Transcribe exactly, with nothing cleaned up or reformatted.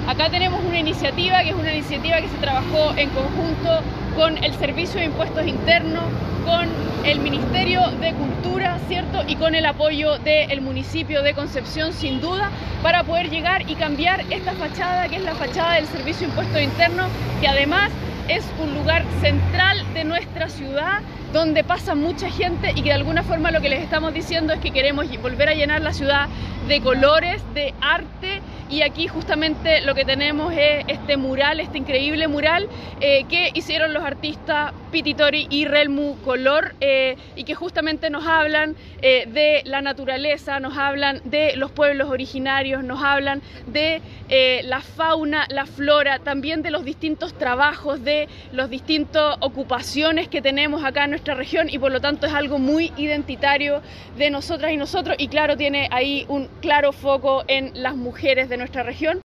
Acá tenemos una iniciativa que es una iniciativa que se trabajó en conjunto con el Servicio de Impuestos Internos, con el Ministerio de Cultura, ¿cierto? Y con el apoyo del municipio de Concepción, sin duda, para poder llegar y cambiar esta fachada, que es la fachada del Servicio de Impuestos Internos, que además es un lugar central de nuestra ciudad, donde pasa mucha gente y que de alguna forma lo que les estamos diciendo es que queremos volver a llenar la ciudad de colores, de arte, y aquí justamente lo que tenemos es este mural, este increíble mural eh, que hicieron los artistas Piti Tori y Relmu Color eh, y que justamente nos hablan eh, de la naturaleza, nos hablan de los pueblos originarios, nos hablan de eh, la fauna, la flora, también de los distintos trabajos, de las distintas ocupaciones que tenemos acá en nuestra región, y por lo tanto es algo muy identitario de nosotras y nosotros, y claro, tiene ahí un claro foco en las mujeres de nuestra región.